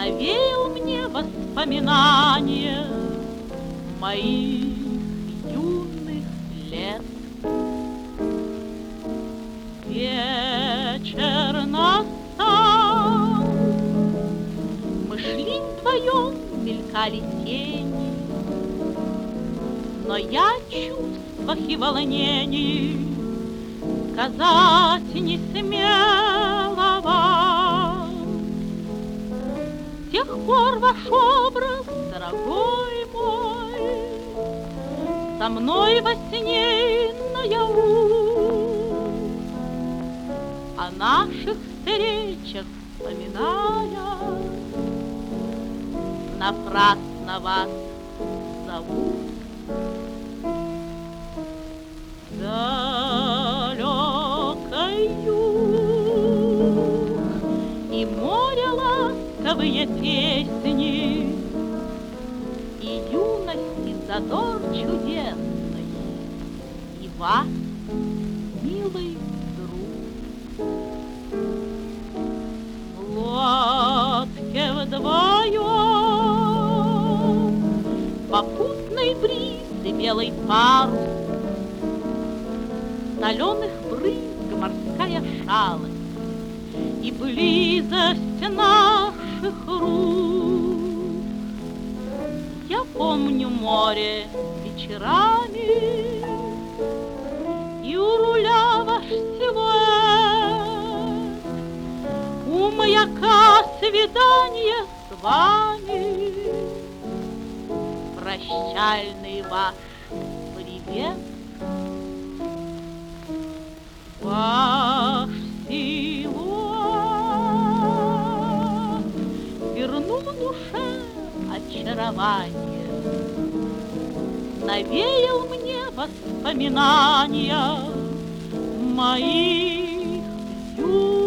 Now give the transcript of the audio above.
навеял мне воспоминания моих юных лет. Вечер настал, мы шли вдвоем, мелькали тени, но я чувствах и волнений сказать не смела вам. С тех пор ваш образ, дорогой мой, со мной во сне и наяву. О наших встречах вспоминая, напрасно вас зову. Далекой юг и море ласковые песни, и юность, и задор чудесный, и вас, милый друг. В лодке вдвоем попутный бриз и белый парус, соленых брызг морская шалость и близость наших рук. Я помню море вечерами, и у руля ваш силуэт, у маяка свидание с вами, прощальный ваш привет. Ваш силуэт вернул душе очарование, навеял мне воспоминания моих юных